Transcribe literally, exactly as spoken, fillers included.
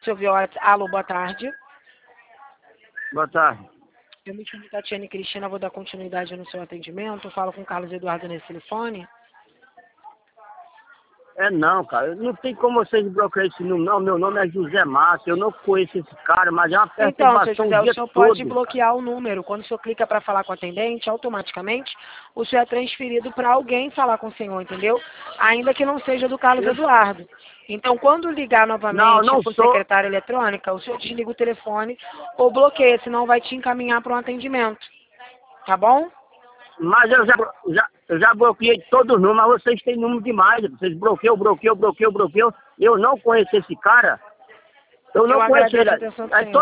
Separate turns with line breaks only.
Seu Viotti, alô, boa tarde.
Boa tarde.
Eu me chamo Tatiane Cristina, vou dar continuidade no seu atendimento. Eu falo com o Carlos Eduardo nesse telefone.
É não, cara. Não tem como vocês bloquearem esse número, não. Meu nome é José Márcio. Eu não conheço esse cara, mas é uma
Então, seu
perturbação
José,
o
o
dia
senhor
todo.
pode bloquear o número. Quando o senhor clica para falar com o atendente, automaticamente o senhor é transferido para alguém falar com o senhor, entendeu? Ainda que não seja do Carlos
Eu...
Eduardo. Então, quando ligar
Não,
novamente
não
para o
sou.
secretário eletrônica, o senhor desliga o telefone ou bloqueia, senão vai te encaminhar para um atendimento. Tá bom?
Mas eu já, já, eu já bloqueei todos os números, mas vocês têm número demais. Vocês bloqueiam, bloqueiam, bloqueiam, bloqueiam. Eu não conheço esse cara. Eu
Eu
não conheço
agradeço
ele.
a atenção do
Aí,
senhor.